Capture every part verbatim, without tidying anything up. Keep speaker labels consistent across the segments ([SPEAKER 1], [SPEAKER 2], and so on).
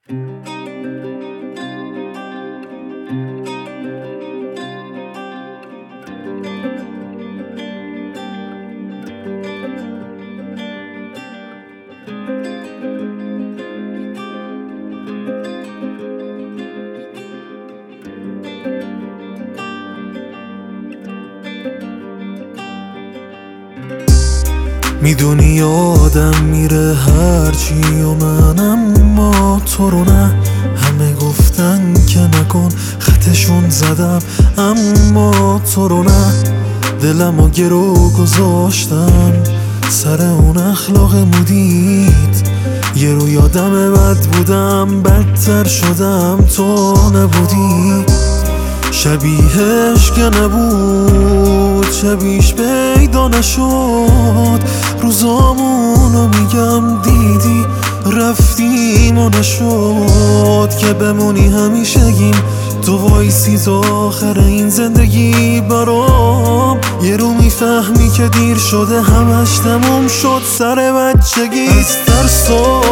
[SPEAKER 1] میدونی آدم میره هرچی و من اما تو رو نه. همه گفتن که نکن خطشون زدم اما تو رو نه. دلمو گرو گذاشتم سر اون اخلاق مودید. یه رو یادم بد بودم بدتر شدم تو نبودی. شبیهش که نبود شبیش پیدا نشد. روزامونو میگم دیدی رفتیم و نشد که بمونی همیشگیم. تو وایسی تا آخر این زندگی برام. یه رو میفهمی که دیر شده همش تموم شد سر بچگی. از ترسا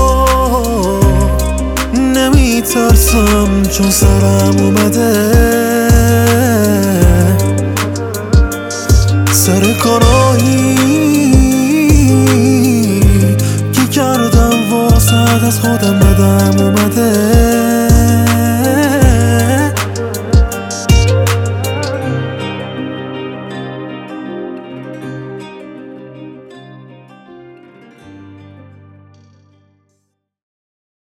[SPEAKER 1] نمیترسم چون سرم اومده